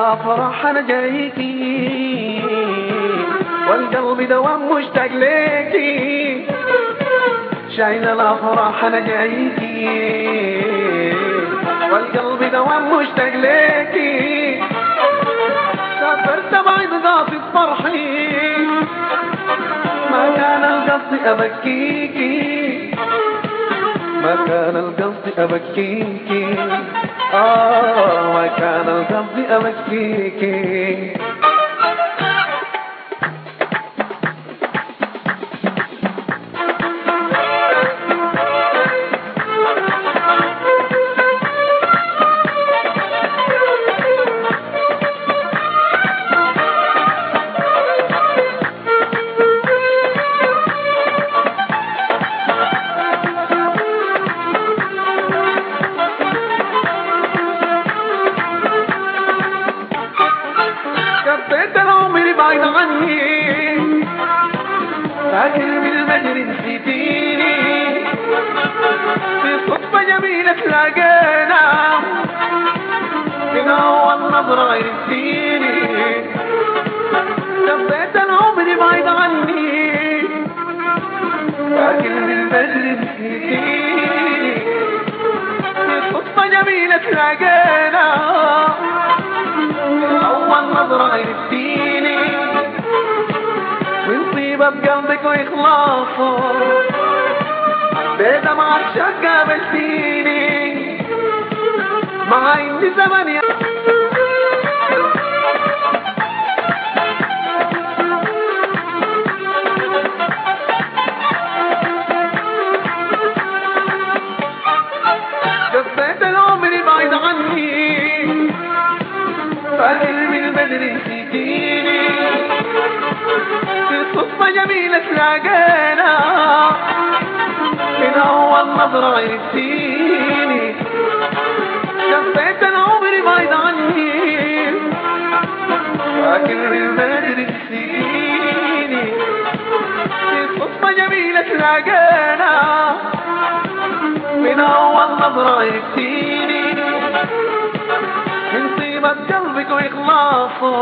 الافراح انا جايكي، والقلب دوام مشتاق ليكي. شايل الافراح انا جايكي، والقلب دوام مشتاق ليكي. سافرت بعيد قاصد فرحي، ما كان القصد ابكيكي، ما كان القصد ابكيكي. ما كان القصد ابكيكي. بعيد عني، فاكر بالمجري نسيتيني، في صدفة جميلة تلاقينا، من أول نظرة عرفتيني. قضيت العمر بعيد عني، فاكر بالمجري نسيتيني، في صدفة جميلة تلاقينا، من أول نظرة عرفتيني. من طيبة بقلبك وإخلاصه، بدمعة شق قابلتيني، مع إني زمن يا قضيت العمر بعيد عني، فاكر من بدري نسيتيني، في صدفة جميلة تلاقينا، من أول نظرة عرفتيني. قضيت العمر بعيد عني، فاكر من بدري نسيتيني، في صدفة جميلة تلاقينا، من أول نظرة عرفتيني. من طيبة قلبك وإخلاصه،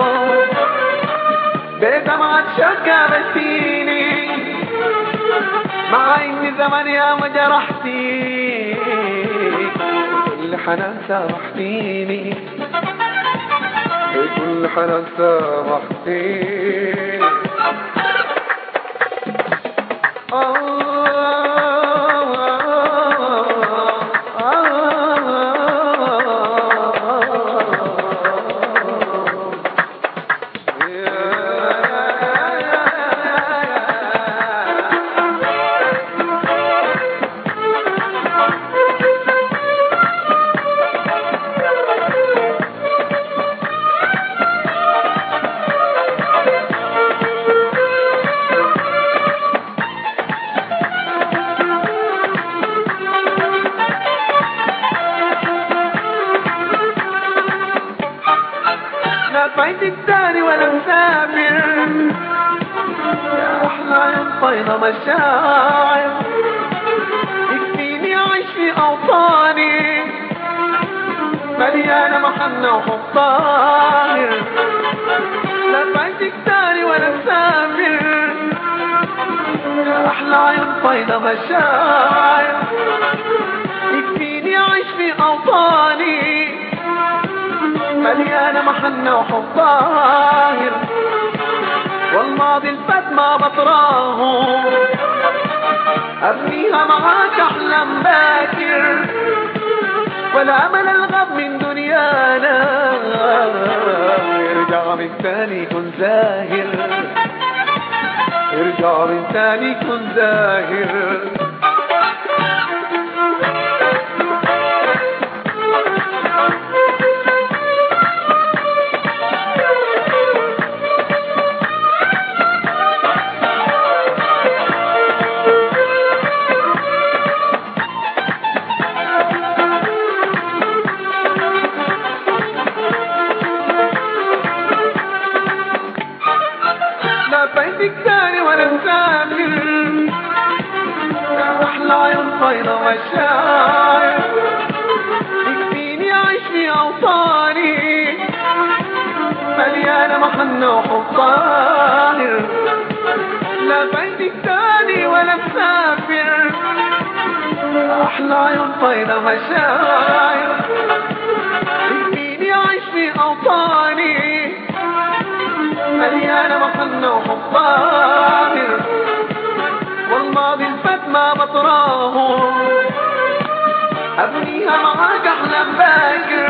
بدمعة شوق قابلتيني، مع إني زمن يا ما جرحتي، كل حنان سامحتيني، بكل حنان سامحتيني. بعيد الدار ولا مسافر، يا أحلى عين طينة مشاعر، يكفيني أعيش في أوطاني مليانة محنة وحب طاهر. لا بعيد الدار ولا مسافر، يا أحلى عين طينة مشاعر، يكفيني أعيش في أوطاني مليانة محنة وحب طاهر. والماضي الفات ما بطراه، أبنيها معاك أحلام باكر، ولا أمل الغب من دنيانا، يرجع من تاني يكون زاهر، يرجع من تاني يكون زاهر. بيتك تاني ولا مسافر، يا أحلى عيون طايرة مشاعر، يكفيني أعيش في أوطاني مليانة محنة وحب طاهر، لا فايتك تاني ولا مسافر، أحلى عيون طايلة مشاعر، يكفيني أعيش في أوطاني مليانة محنة وحب طاهر، والماضي الفات ما بطراه، أبنيها معاك أحلام باكر.